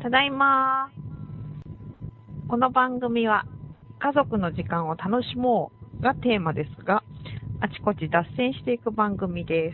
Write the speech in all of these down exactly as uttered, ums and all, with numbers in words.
ただいま。この番組は家族の時間を楽しもうがテーマですが、あちこち脱線していく番組です。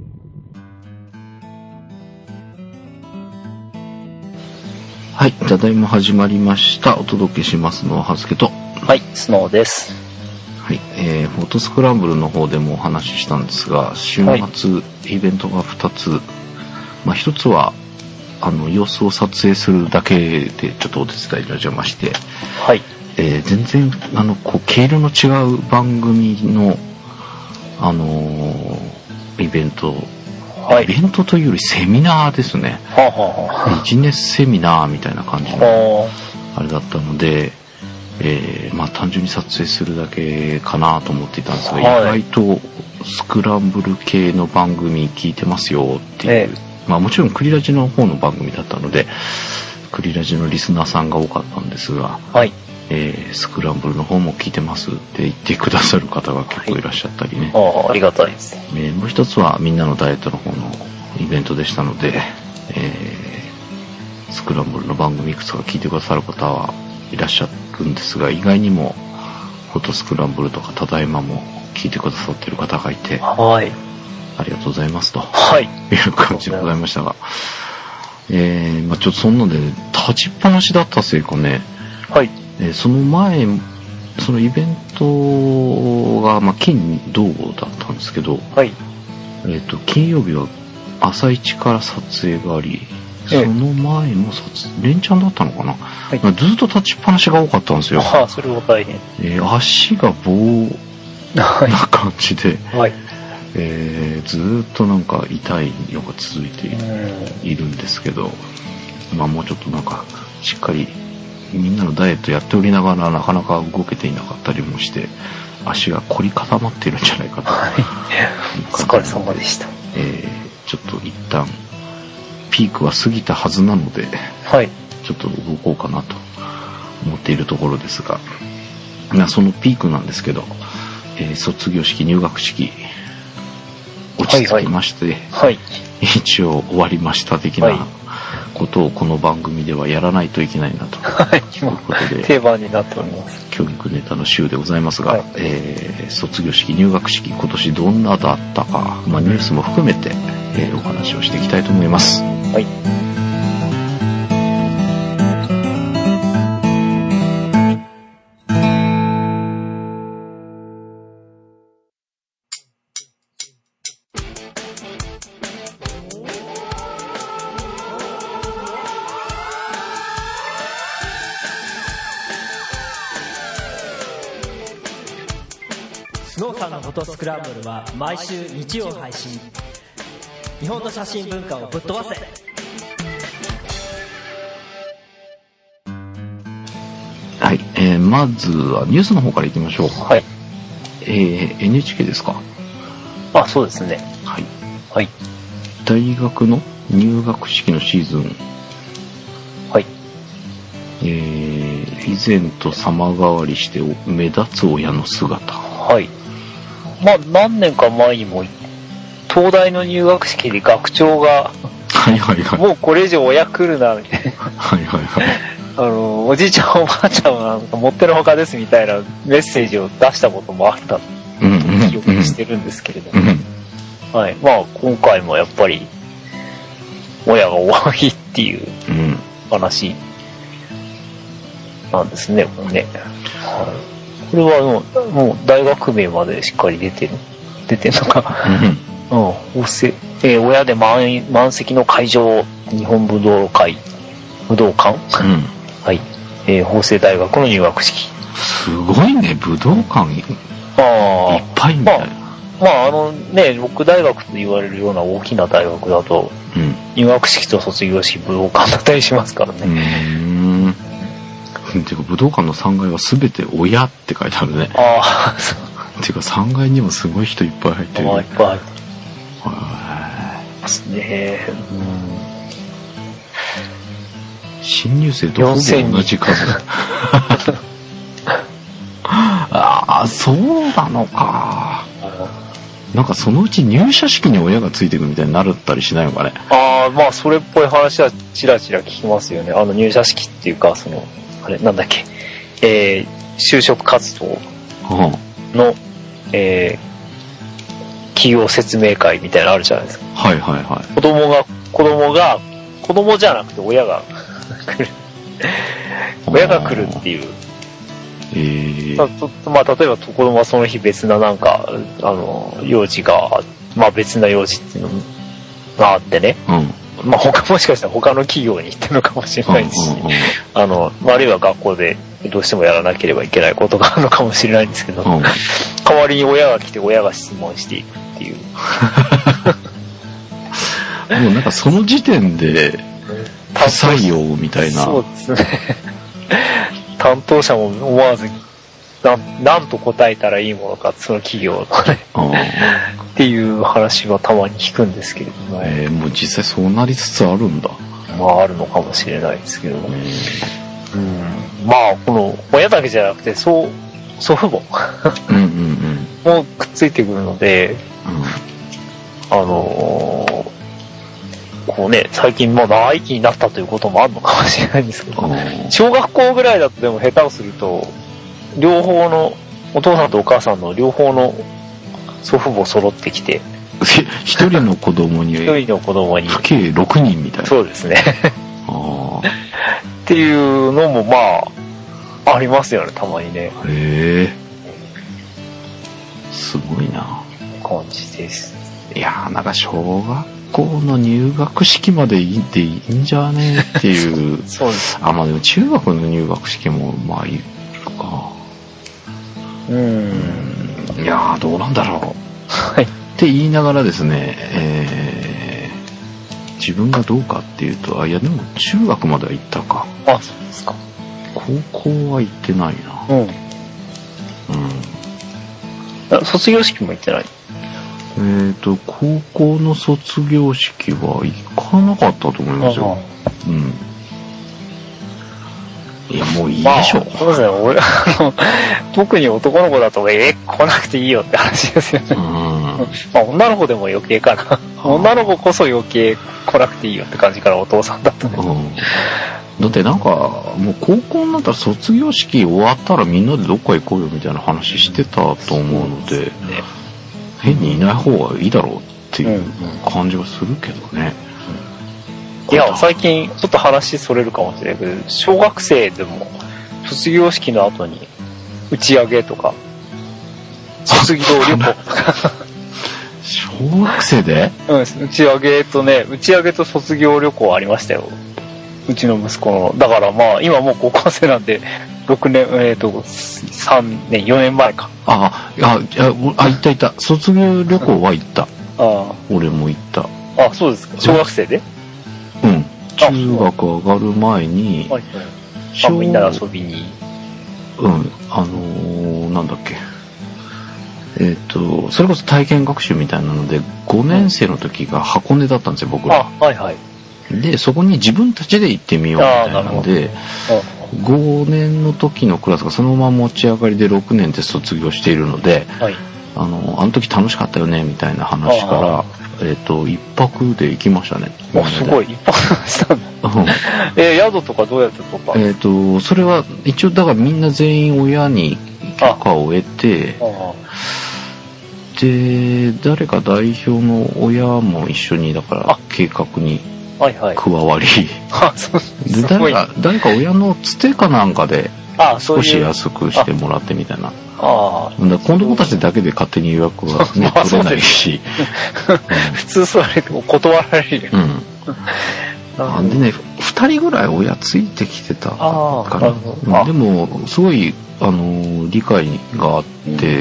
はい、ただいま始まりました。お届けしますのははずけと、 はい、スノーです。 はい、えー、フォトスクランブルの方でもお話ししたんですが、週末、はい、イベントがふたつ、まあ、ひとつはあの様子を撮影するだけでちょっとお手伝いにお邪魔して、 はい、 えー、全然あのこう毛色の違う番組のあのー、イベント、はい、イベントというよりセミナーですね。 はあはあ、ビジネスセミナーみたいな感じのあれだったので、えー、まあ単純に撮影するだけかなと思っていたんですが、はい、意外とスクランブル系の番組聞いてますよっていう、えー、まあもちろんクリラジの方の番組だったのでクリラジのリスナーさんが多かったんですが、 はい、 えー、スクランブルの方も聞いてますって言ってくださる方が結構いらっしゃったりね、 はい、あ, ありがたいです、 えー、もう一つはみんなのダイエットの方のイベントでしたので、えー、スクランブルの番組いくつか聞いてくださる方はいらっしゃるんですが、意外にもフォトスクランブルとかただいまも聞いてくださっている方がいて、 はい、 ありがとうございますと、 はい、 いう感じでございましたが、えー、まあちょっとそんなで、ね、立ちっぱなしだったせいかね、 はい、 えー、その前そのイベントが、まあ、金土だったんですけど、 はい、 えーと、金曜日は朝一から撮影があり、その前も撮影連チャンだったのかな、はい、ずっと立ちっぱなしが多かったんですよ。 ああ、それは大変。 えー、足が棒な感じで、 はい、 えー、ずっとなんか痛いのが続いているんですけど、まあもうちょっとなんかしっかりみんなのダイエットやっておりながらなかなか動けていなかったりもして足が凝り固まっているんじゃないかと、はい、 お疲れ様でした。 えー、ちょっと一旦ピークは過ぎたはずなので、 はい、 ちょっと動こうかなと思っているところですが、そのピークなんですけど、えー、卒業式入学式落ち着きまして、はいはい、 一応終わりました的なことをこの番組ではやらないといけないなと、 はい、 ということで定番になっております。 教育ネタの週でございますが、はい、えー、卒業式入学式今年どんなだったか、まあ、ニュースも含めて、えー、お話をしていきたいと思います。 はい、 スノーさんのフォトスクランブルは毎週日曜配信。日本の写真文化をぶっ飛ばせ。 はい、えー、まずはニュースの方からいきましょう。 はい、 えー、エヌエイチケー ですか。 あ、そうですね。 はい、 はい、 大学の入学式のシーズン、 はい、 えー、以前と様変わりして目立つ親の姿。 はい、まあ何年か前にも東大の入学式で学長がはいはいはい、 もうこれ以上親来るなみたいなはいはいはい、 あのおじいちゃんおばあちゃんはなんか持ってのほかですみたいなメッセージを出したこともあった記憶にしてるんですけれども、うんうんうん、はい、まあ今回もやっぱり親が多いっていう話なんですね、もうね。はい、これはもう、もう大学名までしっかり出てる出てるのか、うん、うん、せえー、親で 満, 満席の会場日本武道会武道館、うん、はい、えー、法政大学の入学式。 すごいね、武道館いっぱいみたいな。 まあ、まあ、あのね、僕大学と言われるような大きな大学だと、うん、入学式と卒業式武道館だったりしますからね。うーん、てか武道館のさんがいは全て親って書いてあるね。 ああ、そう。 てかさんがいにもすごい人いっぱい入ってる。 ああ、いっぱい入ってますね。うん。 新入生とほぼ同じ数。ああ、そうなのか。 なんかそのうち入社式に親がついてくみたいになるったりしないのかね。 ああ、まあそれっぽい話はちらちら聞きますよね。あの入社式っていうか、その、あれ、なんだっけ、えー、就職活動の、うん、えー、企業説明会みたいなのあるじゃないですか。 はいはいはい。 子供が、子供が、子供じゃなくて親が来る。親が来るっていう。 えー、 まあ、例えば子供はその日別ななんか、あの、用事が、まあ別な用事っていうのがあってね。うん、まあ他、もしかしたら他の企業に行ってるのかもしれないですし、うんうんうん、あの、あるいは学校でどうしてもやらなければいけないことがあるのかもしれないんですけど、うん、代わりに親が来て親が質問していくっていう。 もうなんかその時点で、不採用みたいな。 そうですね。担当者も思わずな、なんと答えたらいいものか、その企業のね。っていう話はたまに聞くんですけれども、ね。 えー、もう実際そうなりつつあるんだ。 まああるのかもしれないですけど、ね。うん、まあこの親だけじゃなくて、そう、祖父母うんうん、うん、もくっついてくるので、うん、あのー、こうね、最近まあ長生きになったということもあるのかもしれないんですけど、小学校ぐらいだとでも下手をすると、両方の、お父さんとお母さんの両方の祖父母揃ってきて、 一人の子供に、 一人の子供に、 計ろくにんみたいな。 そうですね。あっていうのもまあ、ありますよね、たまにね。へえ。すごいな。 感じです。 いやー、なんか小学校の入学式までいいっていいんじゃねっていう。 そうです。 あ、まあでも中学の入学式もまあいいか。うーん。いやー、どうなんだろう。はい。って言いながらですね、えー、自分がどうかっていうと、あ、いやでも中学までは行ったか。 あ、そうですか。 高校は行ってないな。うん。 うん。卒業式も行ってない？ えーと、高校の卒業式は行かなかったと思いますよ。うん。いや、もういいでしょ。まあ、 そうですね。俺、あの、特に男の子だと、え、来なくていいよって話ですよね。うん。まあ、女の子でも余計かな。女の子こそ余計来なくていいよって感じからお父さんだったね。うん。 だってなんか、もう高校になったら卒業式終わったらみんなでどっか行こうよみたいな話してたと思うので、ね、変にいない方がいいだろうっていう感じはするけどね。 いや、最近ちょっと話それるかもしれないけど、小学生でも卒業式の後に打ち上げとか、卒業旅行とか。 小学生で？ うん、打ち上げとね、打ち上げと卒業旅行ありましたよ。うちの息子の。だからまあ、今もう高校生なんで、ろくねん、えっと、さんねん、よねんまえか。 ああ、あ、あ、行った行った。卒業旅行は行った。ああ。俺も行った。 あ、そうですか。小学生で？ うん。中学上がる前に、 はいはい、みんなで遊びに。 うん。あのー、なんだっけ。えっと、それこそ体験学習みたいなので、ごねん生の時が箱根だったんですよ、僕ら。 あ、はいはい。 で、そこに自分たちで行ってみようみたいなので、ごねんの時のクラスがそのまま持ち上がりでろくねんで卒業しているので、はい、あの、あの時楽しかったよね、みたいな話から、えっと、一泊で行きましたね。 あ、すごい、一泊したんだ。うん、えー、宿とかどうやって取ったの？ えっと、それは一応だからみんな全員親に許可を得て、で、誰か代表の親も一緒に、だから計画に加わり、で誰か、誰か親のつてかなんかで少し安くしてもらってみたいな。ああ。子供たちだけで勝手に予約はね、取れないし。 普通それでも断られるよ。 うん。でね、二人ぐらい親ついてきてたから、でも、すごい、あの、理解があって、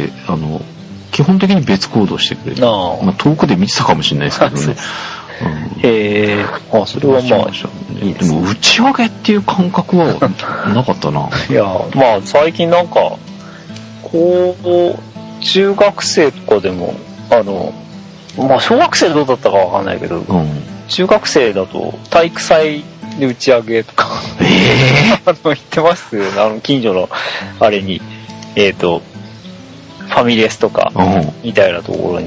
うん、あの、基本的に別行動してくれる。あまあ、遠くで見てたかもしれないですけどね。 うん、へえ。あ、それはまあ、 いいですね。でも、打ち上げっていう感覚はなかったな。 いや、まあ、最近なんか、高校、中学生とかでも、あの、まあ、小学生どうだったかわかんないけど、うん、中学生だと体育祭で打ち上げとか、えー、あの、行ってますよね。あの、近所の、あれに、えっと、ファミレスとか、みたいなところに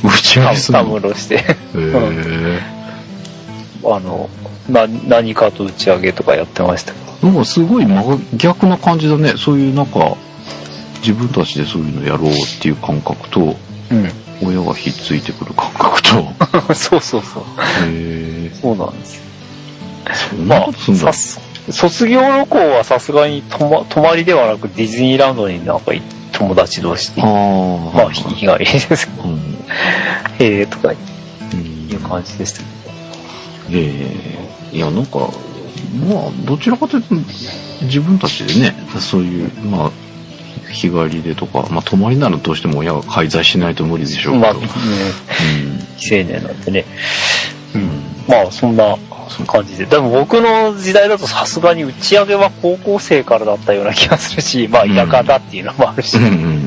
打ち上げするの？ たむろして。 へー。 あの、な、何かと打ち上げとかやってました。 なんかすごい真逆な感じだね。そういうなんか、自分たちでそういうのやろうっていう感覚と、うん、親がひっついてくる感覚と。 そうそうそう。 へー。 そうなんですよ。 そんなことすんだ。 まあ、卒業旅行はさすがに泊ま、泊まりではなくディズニーランドになんか友達同士で。ああ。まあ、日帰りですけど。うん、へえとかいう感じでしたけど。 ええー、いや、なんか、まあ、どちらかというと、自分たちでね、そういう、まあ、日帰りでとか、まあ、泊まりならどうしても親が介在しないと無理でしょうけど。まあ、ね、 うん、未成年なんてね。うん。まあ、そんな感じで。でも僕の時代だとさすがに打ち上げは高校生からだったような気がするし、まあ、田舎だっていうのもあるし、うんうん、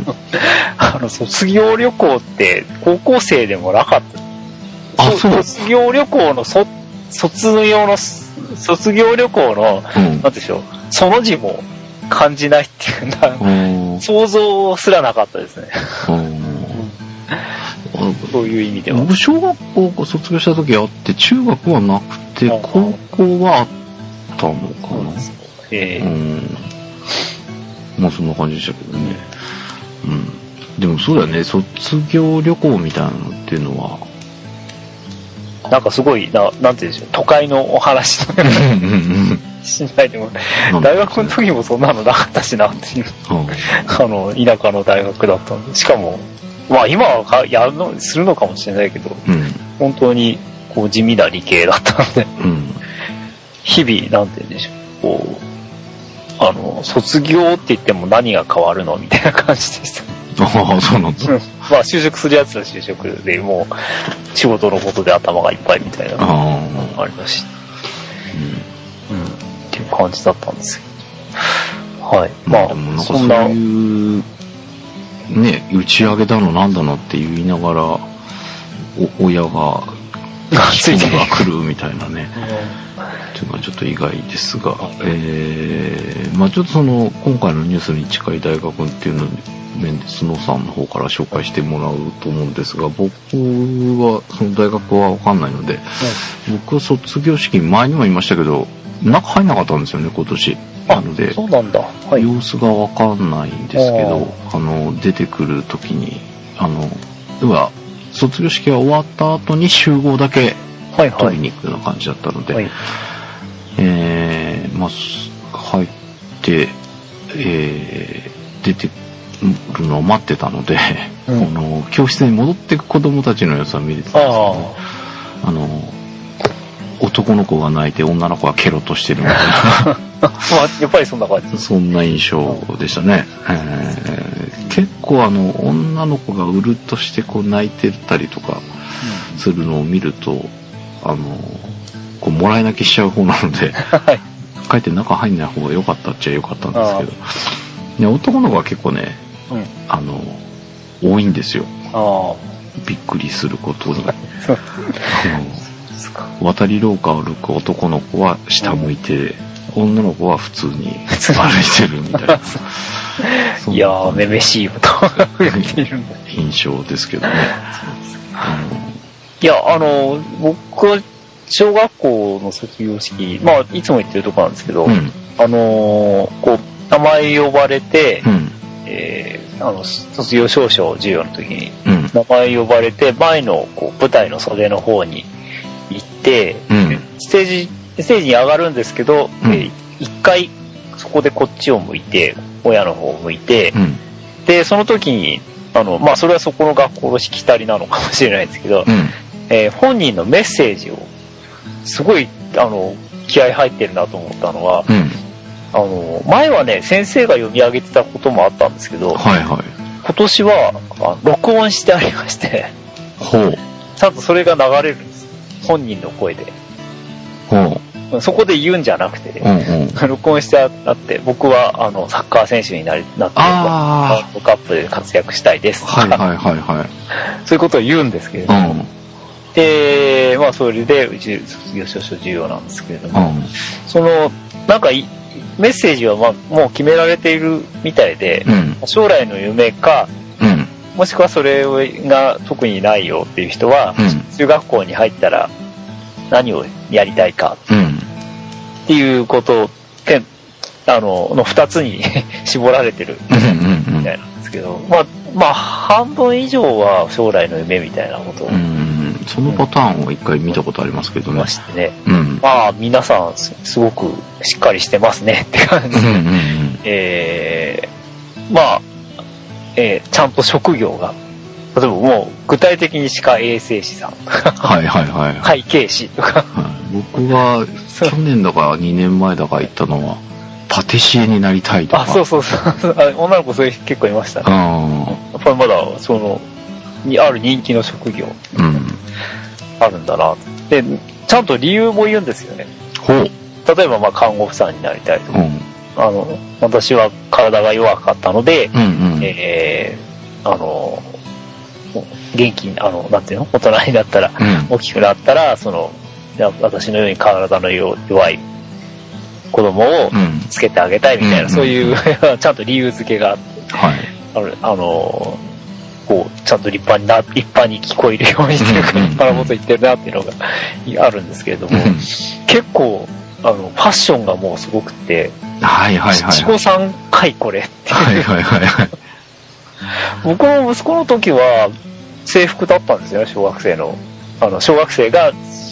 あの、卒業旅行って高校生でもなかった。あ、そう。卒業旅行のそ、卒業の、卒業旅行の、うん、なんでしょう、その字も感じないっていうか、想像すらなかったですね。そういう意味では。 僕、小学校卒業した時あって、中学はなくて、高校はあったのかな。えー、うん。まあ、そんな感じでしたけどね。うん。でもそうだよね、卒業旅行みたいなのっていうのは、 なんかすごいな、なんていうんでしょう、都会のお話のようなしないでも、大学の時もそんなのなかったしなっていう、あの、田舎の大学だったんで、しかも、まあ今はやるの、するのかもしれないけど、うん、本当にこう地味な理系だったので、うん、日々、なんていうんでしょう、こう、あの、卒業って言っても何が変わるのみたいな感じでした。 ああ、そうなんだ。 まあ就職するやつは就職でもう仕事のことで頭がいっぱいみたいなのがありました。うん。うん。っていう感じだったんですよ。はい。まあ、 まあ、そんな。そういう、ね、打ち上げだのなんだのって言いながら、お親が、ついてが来るみたいなね。っていうのはちょっと意外ですが、えー、まあちょっとその、今回のニュースに近い大学っていうの面で、スノーさんの方から紹介してもらうと思うんですが、僕は、その大学はわかんないので、はい、僕は卒業式、前にも言いましたけど、中入んなかったんですよね、今年。なので、 そうなんだ。はい、 様子がわかんないんですけど、あの、出てくるときに、あの、要は、卒業式が終わった後に集合だけ取りに行くような感じだったので、はいはい、えー、まあ、入って、えー、出てるのを待ってたので、うん、この教室に戻っていく子供たちの様子は見れてたんですけど、ね、あの、男の子が泣いて女の子がケロッとしてるみたいなやっぱりそんな感じ。 そんな印象でしたね。えー、結構あの女の子がうるっとしてこう泣いてたりとかするのを見ると、あのこうもらい泣きしちゃう方なので、はい、かえって中入んない方が良かったっちゃ良かったんですけど、いや男の子は結構ね、うん、あの多いんですよ。あびっくりすることに。渡り廊下を歩く男の子は下向いて、うん、女の子は普通に歩いてるみたいな。 いやー、めめしいことが増えているんだ。 印象ですけどね。 いや、あの、僕は小学校の卒業式、まあ、いつも行ってるとこなんですけど、うん、あのー、こう、名前呼ばれて、うん、えー、あの、卒業証書授業の時に、うん、名前呼ばれて、前のこう舞台の袖の方に行って、うん、ステージ、ステージに上がるんですけど、うん、えー、一回そこでこっちを向いて、親の方を向いて、うん、で、その時に、あの、まあ、それはそこの学校のしきたりなのかもしれないんですけど、うん、えー、本人のメッセージを、すごい、あの、気合入ってるなと思ったのは、うん、あの、前はね、先生が読み上げてたこともあったんですけど、はいはい、今年は、あ録音してありまして、ほう。ちゃんとそれが流れるんです。本人の声で。ほう。そこで言うんじゃなくて、うんうん、録音してあって、僕はあのサッカー選手になりなって、ワールドカップで活躍したいです。はいはいはいはい。そういうことを言うんですけれども、うん、で、まあそれでうち卒業証書授業なんですけれども、うん、そのなんかメッセージはまあもう決められているみたいで、うん、将来の夢か、うん、 もしくはそれが特にないよっていう人は、うん、中学校に入ったら何をやりたいかっていうことで、あの、の二つに絞られてるみたいなんですけど、まあ、まあ、半分以上は将来の夢みたいなことを。 うんそのパターンを一回見たことありますけどね。 ましてね。うん、まあ、皆さんすごくしっかりしてますねって感じで。うんうんうん、えー、まあ、えー、ちゃんと職業が、例えばもう具体的に歯科衛生士さんとか、 はいはいはい。 会計士とか。 はい、僕が去年だかにねんまえだか行ったのは、パティシエになりたいとか。 あ、そうそうそう。女の子それ結構いましたね。やっぱりまだ、その、にある人気の職業。うん。あるんだな。で、ちゃんと理由も言うんですよね。 ほう。 例えば、まあ、看護婦さんになりたいとか。うん、あの、私は体が弱かったので、うんうん、えー、あの、元気に、あの、なんていうの大人になったら、うん、大きくなったら、その、私のように体の弱い子供をつけてあげたいみたいな、うん、そういうちゃんと理由付けがあって、はい、あの、あのこうちゃんと立派にな立派に聞こえるようにしてるから立派なこと言ってるなっていうのがあるんですけれども、うん、結構あのファッションがもうすごくて、 はいはいはい、 七五三回これっていう、 はいはいはいはい、 僕の息子の時は制服だったんですよ、小学生のあの小学生が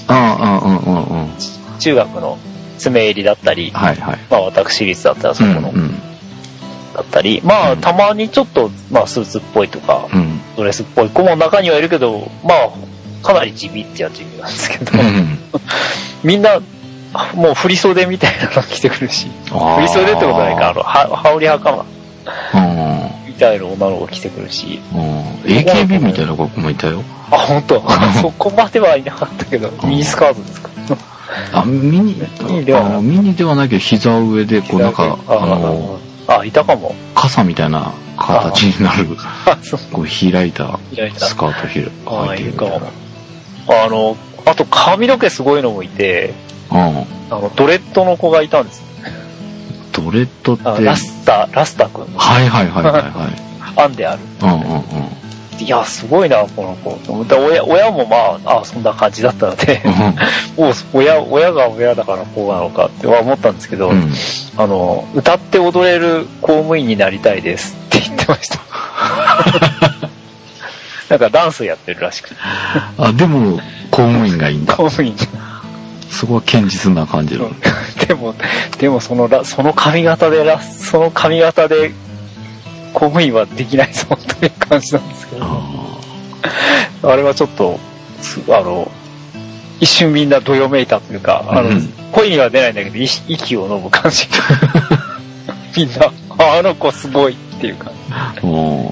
中学の詰め入りだったり、はいはい、まあ私立だったらそこの、うんうん、だったり、まあたまにちょっと、まあ、スーツっぽいとか、うん、ドレスっぽい子も中にはいるけど、まあかなり地味ってや地味なんですけど、うん、みんなもう振り袖みたいなの着てくるし、振り袖ってことないか、あの羽織袴みたいな女の子着てくるし、 エーケービー みたいな子もいたよ。 あ、本当。そこまではいなかったけど、ミニスカートですか。 あ、ミニではない。ミニではないけど、膝上で、こうなんか、あの、 あ、いたかも。 傘みたいな形になる、こう開いたスカート履いてるみたいな。 あの、あと髪の毛すごいのもいて、うん、あの、ドレッドの子がいたんです。 ドレッドって。 ラスタ、ラスタ君。 はいはいはいはいはい。 アンである。うんうんうん。いや、すごいな、この子。親、親もまあ、あそんな感じだったので、うん、お親、親が親だからこうなのかって思ったんですけど、うん、あの、歌って踊れる公務員になりたいですって言ってました。なんかダンスやってるらしくて。 あ、でも、公務員がいいんだ。 公務員。 すごい堅実な感じの。 でも、でもその、その髪型で、その髪型で、公務員はできないぞという感じなんですけど、あ, あれはちょっとあの一瞬みんなどよめいたというか、あの、うん、声には出ないんだけど息を飲む感じみんな あ, あの子すごいっていう感じ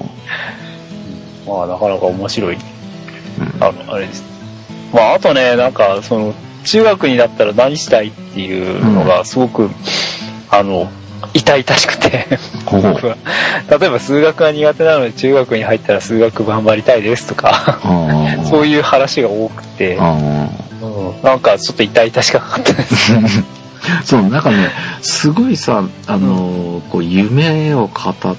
まあなかなか面白い、うん、あのあれです。まああとね、なんかその中学になったら何したいっていうのがすごく、うん、あの痛々しくて僕は例えば数学が苦手なので中学に入ったら数学頑張りたいですとかそういう話が多くて、うん、なんかちょっと痛々しかったですそうなんかねすごいさあの、うん、こう夢を語って、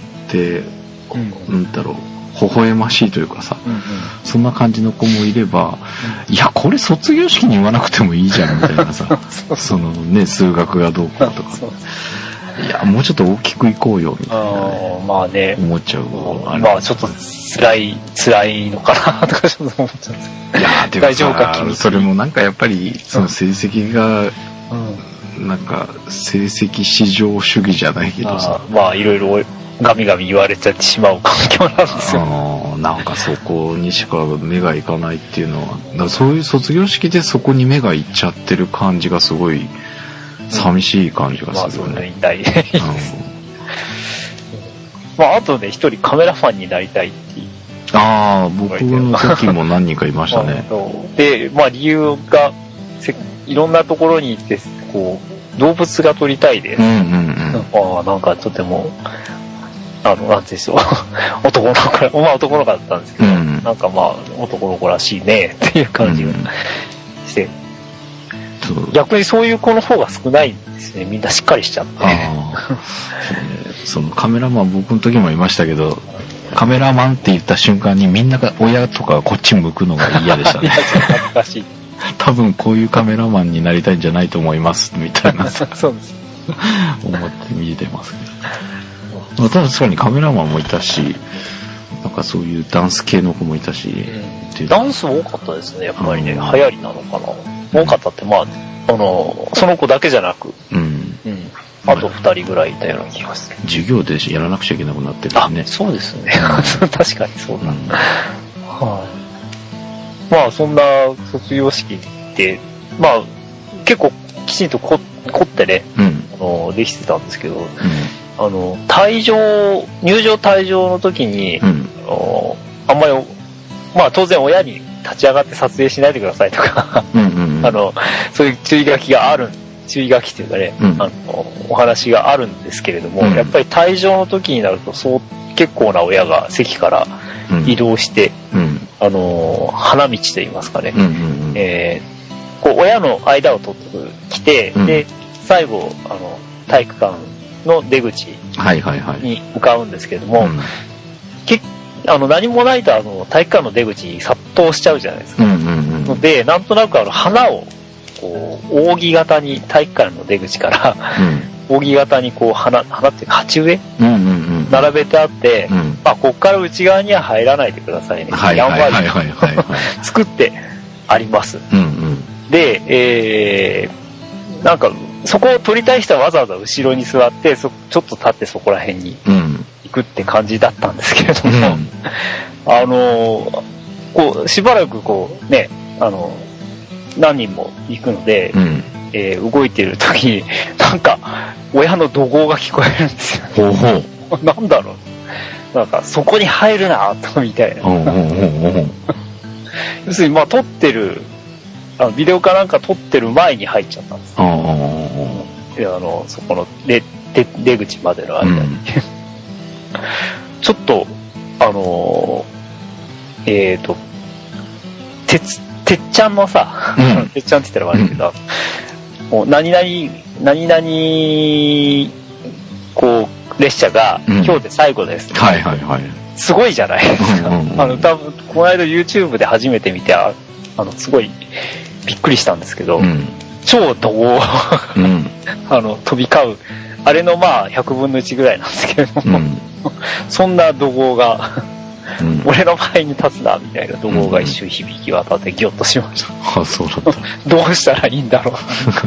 うん、なんだろう微笑ましいというかさ、うんうん、そんな感じの子もいれば、うん、いやこれ卒業式に言わなくてもいいじゃんみたいなさそのね数学がどうこうとかいやもうちょっと大きくいこうよみたいな、ね、 まあね思っちゃうまあちょっと辛い辛いのかなとかちょっと思っちゃうんですけどいやでも大丈夫か君それもなんかやっぱりその成績が、うん、なんか成績至上主義じゃないけどさあまあいろいろガミガミ言われちゃってしまう環境なんですよ、 あなんかそこにしか目がいかないっていうのはだからそういう卒業式でそこに目がいっちゃってる感じがすごい寂しい感じがするよね。まあ、そんな痛いです。まあ、あとね、一人カメラマンになりたいっていう。 ああ、僕の時も何人かいましたね。 で、まあ理由が、いろんなところに行って、こう、動物が撮りたいです。うんうんうん、ああ、なんかとても、あの、なんていうんでしょう。男の子、まあ男の子だったんですけど、うん、なんかまあ男の子らしいねっていう感じがして、うん逆にそういう子の方が少ないんですね。みんなしっかりしちゃって。あそうね、そのカメラマン僕の時もいましたけど、 カメラマンって言った瞬間にみんなが、親とかがこっち向くのが嫌でしたね。 恥ずかしい。 多分こういうカメラマンになりたいんじゃないと思います、みたいな。 そうです。 思って見てますけど。まあ、確かにカメラマンもいたし、なんかそういうダンス系の子もいたし。 うん、ダンス多かったですね、やっぱりね。流行りなのかな。多かったって、まあ、あの、その子だけじゃなく、うん。うん、あと二人ぐらいいたような気がする。 授業でやらなくちゃいけなくなってるね。 あ、そうですね。確かにそうだ。うん、はい。まあ、そんな卒業式って、まあ、結構きちんとこ凝ってね、うん、あの、できてたんですけど、うん、あの、退場、入場退場の時に、うん、あの、あんまり、まあ当然親に立ち上がって撮影しないでくださいとか、うんうんうん、あの、そういう注意書きがある、注意書きっていうかね、うん、あの、お話があるんですけれども、うん、やっぱり退場の時になると、そう、結構な親が席から移動して、うん、あの、花道といいますかね、うんうんうん、えー、こう、親の間を取ってきて、うん、で、最後、あの、体育館の出口に向かうんですけれども、はいはいはい、結あの何もないとあの体育館の出口に殺到しちゃうじゃないですか。うんうんうん、ので、なんとなくあの花をこう扇形に体育館の出口から、うん、扇形にこう花花っていうか鉢植え、うんうんうん、並べてあって、うん、まあここから内側には入らないでくださいね。やんわり作ってあります。うんうん、で、えー、なんかそこを撮りたい人はわざわざ後ろに座ってそちょっと立ってそこら辺に。うん行くって感じだったんですけれども、うん、あのこうしばらくこうねあの何人も行くので、うんえー、動いてる時になんか親の怒号が聞こえるんですよ。ほうほうなんだろうなんかそこに入るなとみたいな。ほうほうほうほう要するにまあ撮ってるあのビデオかなんか撮ってる前に入っちゃったんです。ほうほうほうであのそこの出出口までの間に。うんちょっと、あのー、えっ、ー、と、てつ、てっちゃんのさ、うん、てっちゃんって言ったら悪いけど、うん、もう何々、何々、こう、列車が、うん、今日で最後です、ね。はいはいはい。すごいじゃないですか。うんうんうん、あの、多分、この間 YouTube で初めて見て、あの、すごい、びっくりしたんですけど、うん、超怒号、うん、あの、飛び交う、あれのまあ、ひゃくぶんのいちぐらいなんですけれども、うんそんな怒号が、うん、俺の前に立つなみたいな怒号が一瞬響き渡ってギョッとしました。うん、あ、そうだった。どうしたらいいんだろう。だ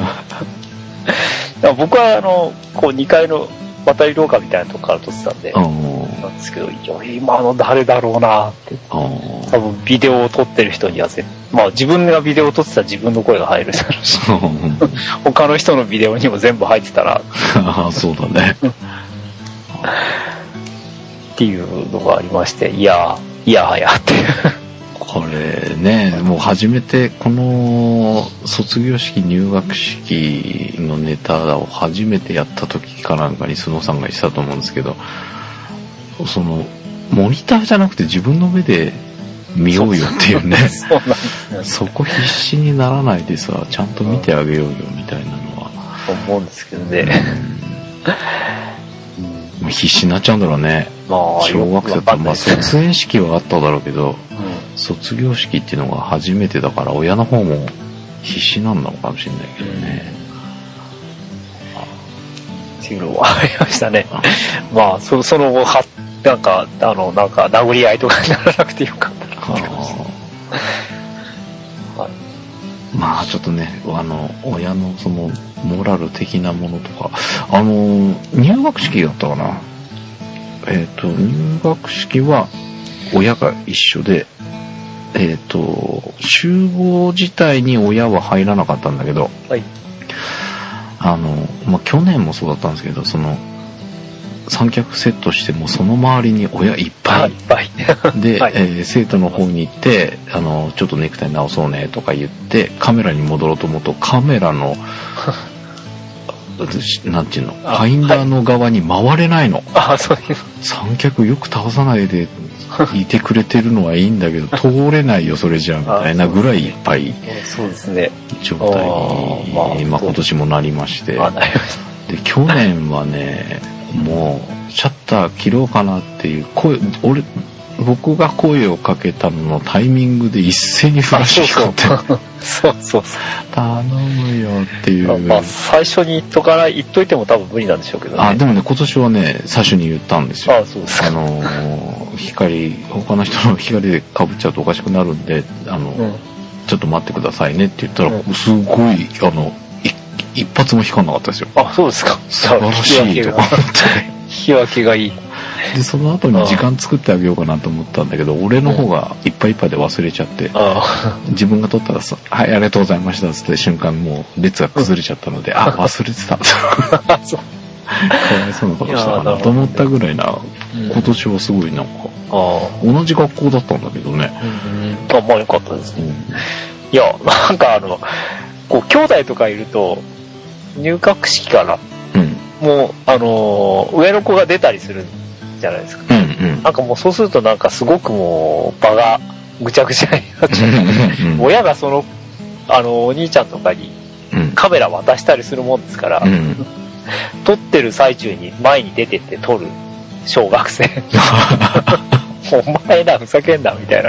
から僕はあのこうにかいの渡り廊下みたいなとこから撮ってたんで、なんですけど、いや今の誰だろうなって。多分ビデオを撮ってる人にはぜ、まあ自分がビデオを撮ってたら自分の声が入るだろうし、他の人のビデオにも全部入ってたら。あ、そうだね。っていうのがありまして、いやいやはやってこれねもう初めてこの卒業式入学式のネタを初めてやった時かなんかに須野さんが言ってたと思うんですけど、そのモニターじゃなくて自分の目で見ようよっていうねそうなんですね、そこ必死にならないでさちゃんと見てあげようよみたいなのは思うんですけどね、 うん、必死になっちゃうんだろうね。まあ、小学生だったら、まあ、卒園式はあっただろうけど、うん、卒業式っていうのが初めてだから、親の方も必死なんだのかもしれないけどね。 っていうのはありましたね。まあ、そ, その後、は、なんか、あの、なんか、殴り合いとかにならなくてよかったなって感じです。 まあ、ちょっとね、あの、親のその、モラル的なものとか、あの、入学式だったかな。えっと、入学式は親が一緒で、えっと、集合自体に親は入らなかったんだけど、はい、あの、まあ、去年もそうだったんですけど、その、三脚セットしてもその周りに親いっぱい。いっぱい。で、はい、えー、生徒の方に行って、あの、ちょっとネクタイ直そうねとか言って、カメラに戻ろうと思うと、カメラの、なんていうの、ファインダーの側に回れないの。あ、はい、そうです。三脚よく倒さないでいてくれてるのはいいんだけど、通れないよ、それじゃ、みたいなぐらいいっぱい。 そうですね。 状態に、まあ、まあ、今年もなりまして。で、去年はね、もう、 シャッター切ろうかなっていう声、俺、僕が声をかけたののタイミングで一斉にフラッシュ光って。 そうそうそう。 頼むよっていう。 まあ、最初に言っとかない、言っといても多分無理なんでしょうけどね。 あ、でもね、今年はね、最初に言ったんですよ。 あ、そうですか。 あのー、光、他の人の光で被っちゃうとおかしくなるんで、あの、うん、ちょっと待ってくださいねって言ったら、うん、すごい、あの、一発も光んなかったですよ。 あ、そうですか。 素晴らしいとか思って。 日分けがいい。 で、その後に時間作ってあげようかなと思ったんだけど、俺の方がいっぱいいっぱいで忘れちゃって、自分が撮ったらさ、はい、ありがとうございましたって瞬間もう列が崩れちゃったので、あ、忘れてた。そう。かわいそうなことしたかなと思ったぐらいな、今年はすごいなんか、同じ学校だったんだけどね。 あ、まあよかったですね。いや、なんかあの、こう、兄弟とかいると、入学式かな。うん。もう、あのー、上の子が出たりするじゃないですか。うんうん。なんかもうそうするとなんかすごくもう、場がぐちゃぐちゃになっちゃう。親がその、あの、お兄ちゃんとかにカメラ渡したりするもんですから、うん、撮ってる最中に前に出てって撮る小学生。お前らふざけんな、みたいな。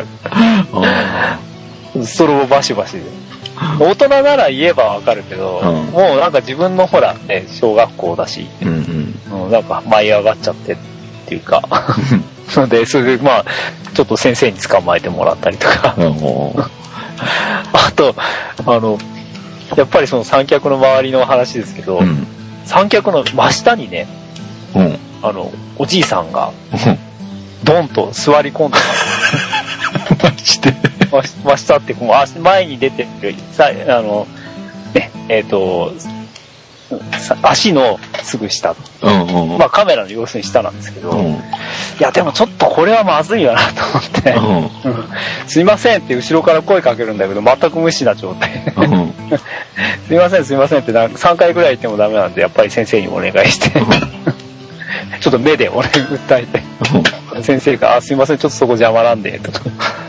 ストロボバシバシで。大人なら言えばわかるけど、うん、もうなんか自分のほらね、小学校だし、うんうん、なんか舞い上がっちゃってっていうか、それで、それでまあ、ちょっと先生に捕まえてもらったりとか、うん、あと、あの、やっぱりその三脚の周りの話ですけど、うん、三脚の真下にね、うん、あの、おじいさんが、ドンと座り込んでます。 マジで真下ってこう前に出てるさあのねえっ、ー、と足のすぐ下、うんうんうん、まあカメラの要するに下なんですけど、うん、いやでもちょっとこれはまずいよなと思って、うんうん、すいませんって後ろから声かけるんだけど全く無視な状態、うん、すいませんすいませんってなんかさんかいぐらい言ってもダメなんでやっぱり先生にお願いして、うん、ちょっと目で俺訴えて、うん、先生があすいませんちょっとそこ邪魔なんでとか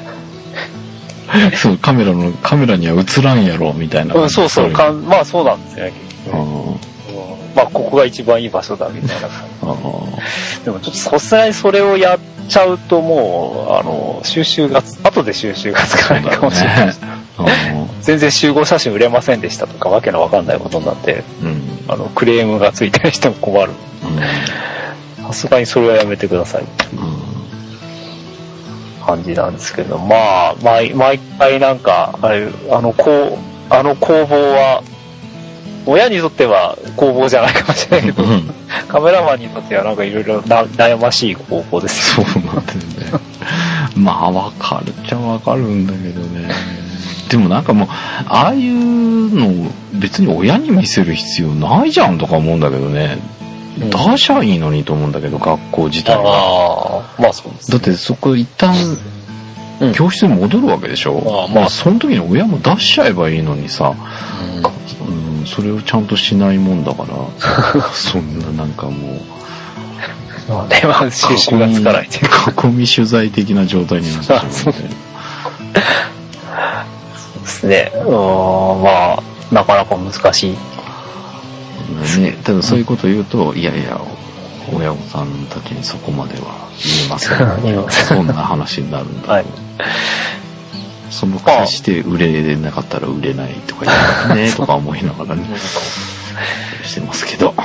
そう、カメラの、カメラには映らんやろ、みたいな。 うん、そうそうかん、まあそうなんですよね、結局、うん。まあここが一番いい場所だ、みたいな感じ。でもちょっとさすがにそれをやっちゃうともう、あの、収集が、後で収集がつかないかもしれないです。ね、全然集合写真売れませんでしたとか、わけのわかんないことになって、うん、あの、クレームがついたりしても困る。さすがにそれはやめてください。うん感じなんですけど、まあ、毎、毎回なんか、あれ、あの、こう、あの工房は、親にとっては工房じゃないかもしれないけど、うん、カメラマンにとってはなんかいろいろ悩ましい工房ですよね。そうなんだよね。まあ、わかるっちゃわかるんだけどね。でもなんかもう、ああいうの別に親に見せる必要ないじゃんとか思うんだけどね。出しゃいいのにと思うんだけど、学校自体は。 ああ、まあそうです、 ね。だってそこ一旦、教室に戻るわけでしょ。うん、ああまあ、その時に親も出しちゃえばいいのにさ、うん、うん、それをちゃんとしないもんだから、そんななんかもう、 まあね、まあ収集がつかない。 囲み取材的な状態になっちゃう、ね。そうですね。うん、まあ、なかなか難しい。 ね、ただそういうことを言うと、うん、いやいや親御さんたちにそこまでは言えませんそんな話になるんだ、はい、そのくせして売れなかったら売れないとか言うねとか思いながらねしてますけど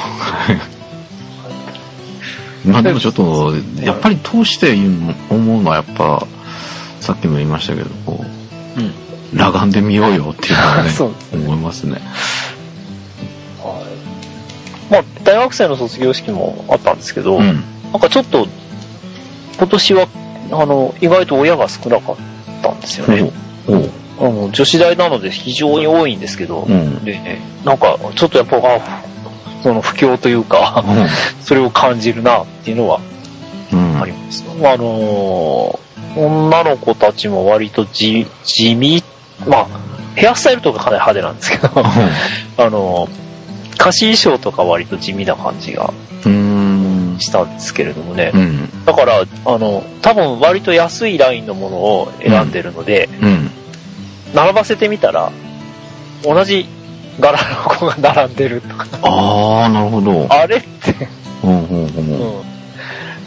まあでもちょっとやっぱり通して思うのはやっぱさっきも言いましたけどこう、うん、裸眼で見ようよっていうのはね思いますね。 まあ、大学生の卒業式もあったんですけど、うん、なんかちょっと今年はあの意外と親が少なかったんですよね。あの女子大なので非常に多いんですけど、うん、でなんかちょっとやっぱあその不況というか、うん、それを感じるなっていうのはあります。うん、あの女の子たちも割と地地味、まあヘアスタイルとかかなり派手なんですけど、あの歌詞衣装とか割と地味な感じがしたんですけれどもね、うん、だからあの多分割と安いラインのものを選んでるので、うんうん、並ばせてみたら同じ柄の子が並んでるとかああなるほどあれってうんうんうん、うん、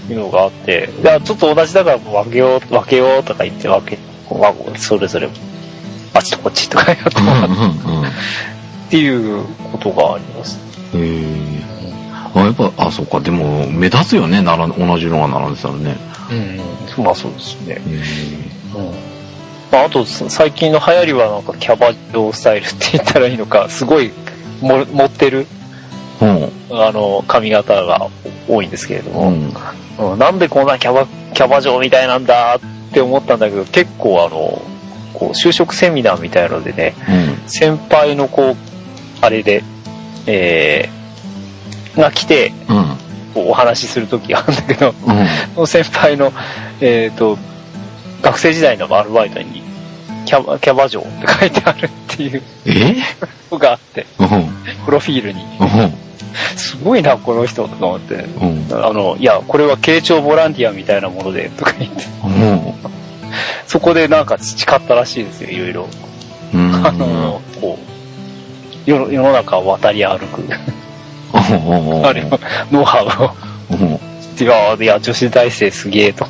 いうのがあって、いや、ちょっと同じだから分けよう、分けようとか言って分け、それぞれ、あっちとこっちとかやってもらって、っていうことがあります。 へー。あ、やっぱ、あ、そうか、でも、目立つよね、なら、同じのが並んでたらね。 うん、まあそうですね。うん。まあ、あと、最近の流行りはなんか、キャバ嬢スタイルって言ったらいいのか、すごい、も、持ってる、うん、あの、髪型が多いんですけれども、うんうん、なんでこんなキャバ、キャバ嬢みたいなんだって思ったんだけど、結構あの、こう、就職セミナーみたいなのでね、うん、先輩のこう、あれで、えー、が来て、うん、こうお話しするときがあるんだけど、うん、その先輩の、えっと、学生時代のアルバイトに、キャバ、キャバ嬢って書いてあるっていう、 えのがあって、うん、プロフィールに。うんすごいな、この人とか思って、うん、あの、いや、これは慶長ボランティアみたいなもので、とか言って、うん、そこでなんか培ったらしいですよ、いろいろ。うん、あの、こう、世の、世の中を渡り歩く。あれの、ノウハウを。いや、いや、女子大生すげえと。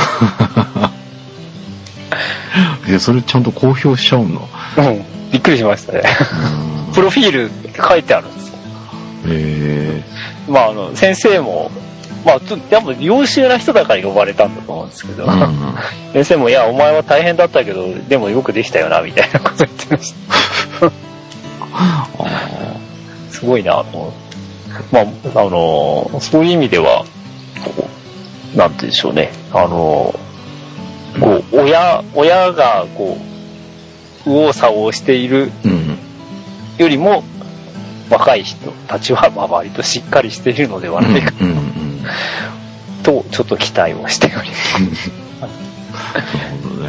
いや、それちゃんと公表しちゃうの？ うん、びっくりしましたね。プロフィールって書いてあるんです。 へーまあ、あの、先生も、まあ、やっぱ優秀な人だから呼ばれたんだと思うんですけど、うんうん、先生も、いや、お前は大変だったけど、でもよくできたよな、みたいなこと言ってました。すごいな、と思って。まあ、あの、そういう意味では、こう、なんて言うんでしょうね、あの、こう、親、親が、こう、右往左往しているよりも、うん若い人たちはまあ割としっかりしているのではないかな、うんうんうん、とちょっと期待をしております。なるほどね。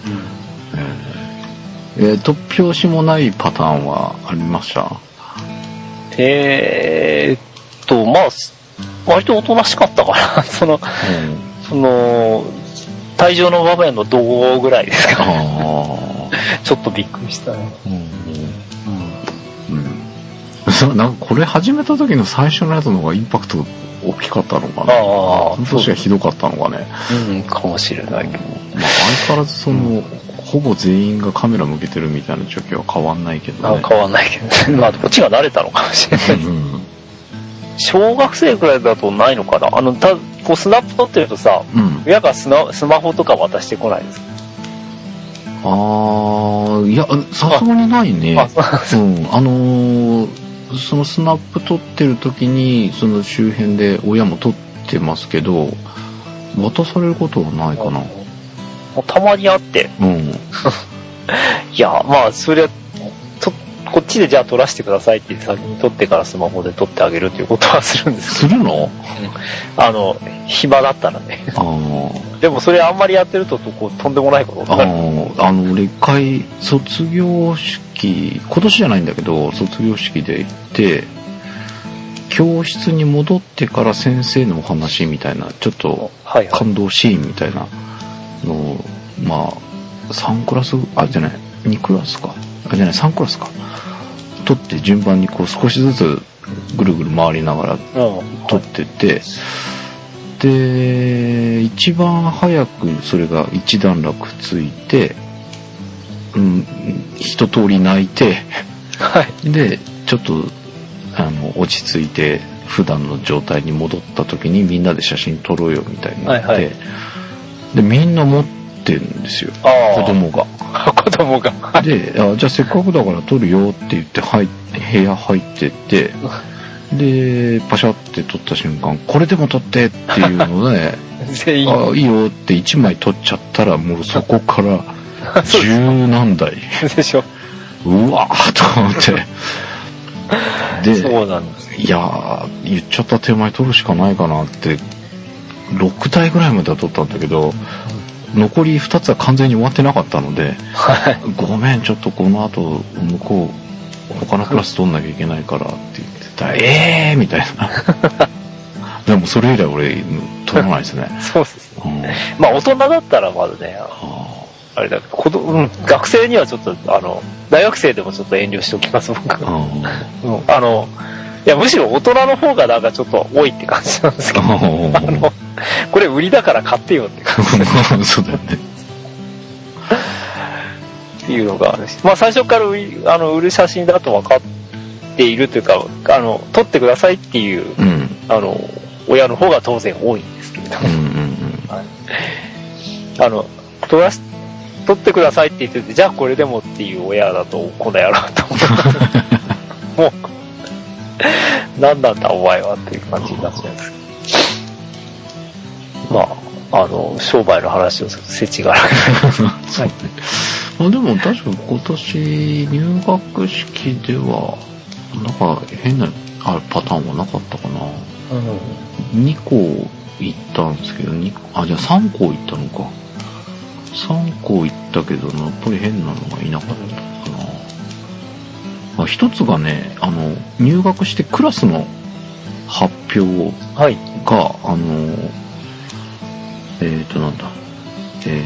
うん、えー、突拍子もないパターンはありました？ えーっとまあ割とおとなしかったかなその、うん、その退場の場面の同ぐらいですかちょっとびっくりしたね。うんなんかこれ始めた時の最初のやつの方がインパクト大きかったのかな。ああ、その年がひどかったのかね。 うん、かもしれないけど。まあ相変わらずその、うん、ほぼ全員がカメラ向けてるみたいな状況は変わんないけどね。 あ変わんないけど、まあこっちが慣れたのかもしれない。うん、小学生くらいだとないのかな。あのたこうスナップ撮ってるとさ、うん、親がスナスマホとか渡してこないですか？ ああ、いやさすがにないね。あ、うん、あのー。そのスナップ撮ってる時にその周辺で親も撮ってますけど渡されることはないかな。 たまにあって、うん、いやまあそれはとこっちでじゃあ撮らせてくださいって先に撮ってからスマホで撮ってあげるっていうことはするんですけど。するの？ あの暇だったらね。あでもそれあんまりやってるとこうとんでもないことになる。 ああの俺一回卒業式今年じゃないんだけど卒業式で行って教室に戻ってから先生のお話みたいなちょっと感動シーンみたいなのを、まあさんクラスあじゃないにクラスかあじゃないさんクラスか撮って順番にこう少しずつぐるぐる回りながら撮ってて、で一番早くそれが一段落ついて、うん、一通り泣いて、はい、でちょっとあの落ち着いて普段の状態に戻った時にみんなで写真撮ろうよみたいになって、はいはい、でみんな持ってるんですよ子供が子供がであじゃあせっかくだから撮るよって言って入部屋入ってってでパシャって撮った瞬間これでも撮ってっていうので全員あいいよっていちまい撮っちゃったらもうそこから十何台でしょうわーと思ってでそうなんです、 いや言っちゃった手前撮るしかないかなってろくだいぐらいまでは撮ったんだけど残りふたつは完全に終わってなかったので、はい、ごめんちょっとこの後向こう他のクラス撮んなきゃいけないからって言ってたえーみたいなでもそれ以来俺撮らないですねそうですね、うん、まあ大人だったらまだねあれだけど、うん、学生にはちょっとあの大学生でもちょっと遠慮しておきます僕は、うん、あのいやむしろ大人の方がなんかちょっと多いって感じなんですけどあのこれ売りだから買ってよって感じ。 そうだよね。 っていうのがあるし、まあ最初から売り、あの、売る写真だと分かっているというか、あの、撮ってくださいっていう、うん、あの、親の方が当然多いんですけれども。うんうんうん、あの、撮らし、撮ってくださいって言ってて、じゃあこれでもっていう親だと、この野郎と思う。もう、何なんだお前はっていう感じになっちゃうんですけど。まあ、あの、商売の話をすると世知がある。はい。 あ、でも確か今年入学式では、なんか変なあパターンはなかったかな。うん、にこ行ったんですけど、にあ、じゃあさんこ行ったのか。さんこ行ったけど、やっぱり変なのがいなかったかな。あ、一つがね、あの、入学してクラスの発表が、はい、あの、えーと、なんだ、え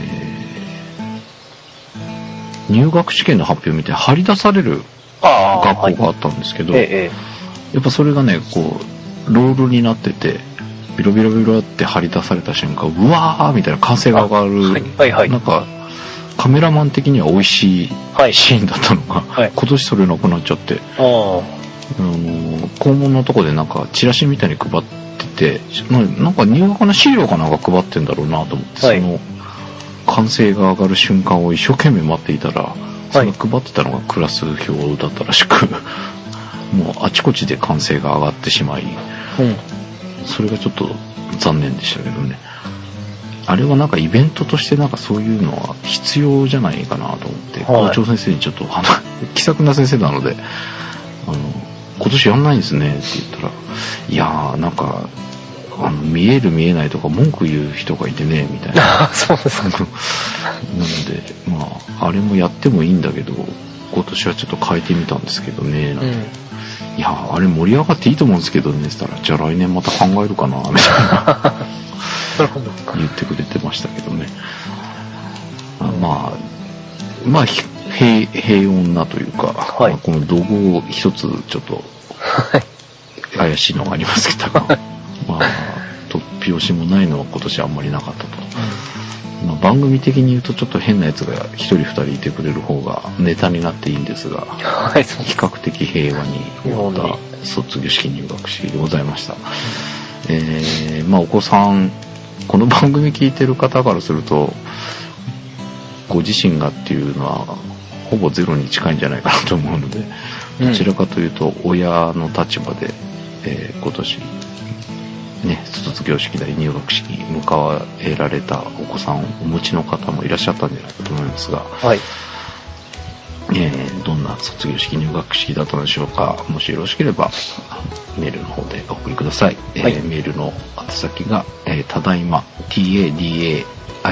ー、入学試験の発表みたいに張り出される学校があったんですけど、はい、やっぱそれがね、こう、ロールになってて、ビロビロビロって張り出された瞬間、うわーみたいな歓声が上がる、はいはいはい、なんか、カメラマン的には美味しいシーンだったのが、はい、今年それなくなっちゃって、あの校門のとこでなんかチラシみたいに配ってて、なんか入学の資料かなんか配ってんだろうなと思って、はい、その歓声が上がる瞬間を一生懸命待っていたら、その配ってたのがクラス表だったらしく、もうあちこちで歓声が上がってしまい、うん、それがちょっと残念でしたけどね。あれはなんかイベントとしてなんかそういうのは必要じゃないかなと思って、校長先生にちょっと、気さくな先生なので、あの、今年やんないんですねって言ったら、いやーなんか、あの、見える見えないとか文句言う人がいてね、みたいな。 そうですか。なので、まあ、あれもやってもいいんだけど、今年はちょっと変えてみたんですけどね、なんて。うん、いやーあれ盛り上がっていいと思うんですけどね、って言ったら、じゃあ来年また考えるかな、みたいな。言ってくれてましたけどね。まあ、まあ、平、平穏なというか、はい、まあ、この怒号一つちょっと、怪しいのがありますけど、まあ、突拍子もないのは今年あんまりなかったと。まあ、番組的に言うとちょっと変なやつが一人二人いてくれる方がネタになっていいんですが、はい、比較的平和に終わった卒業式入学式でございました。えー、まあお子さん、この番組聞いてる方からすると、ご自身がっていうのはほぼゼロに近いんじゃないかなと思うので、どちらかというと親の立場で、えー、今年ね、卒業式なり入学式に迎えられたお子さんをお持ちの方もいらっしゃったんじゃないかと思いますが、はい、えー、どんな卒業式入学式だったのでしょうか。もしよろしければメールの方でお送りください。はい、えー、メールの宛先が、えー、ただいま タダイマ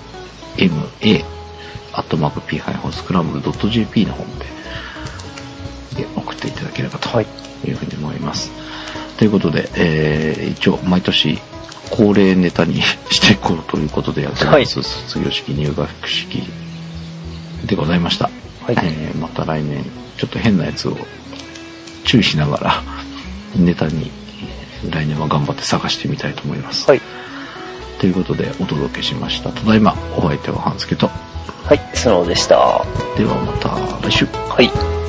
アットマーク ピー スクランブル ドット ジェーピー の方で送っていただければというふうに思います。はい、ということで、えー、一応毎年恒例ネタにしていこうということでやってます、はい、卒業式入学式でございました。はい、えー、また来年ちょっと変なやつを注意しながらネタに来年は頑張って探してみたいと思います。はい、ということでお届けしました。ただいまお相手は半助と、 はい、スノーでした。 ではまた来週。 はい。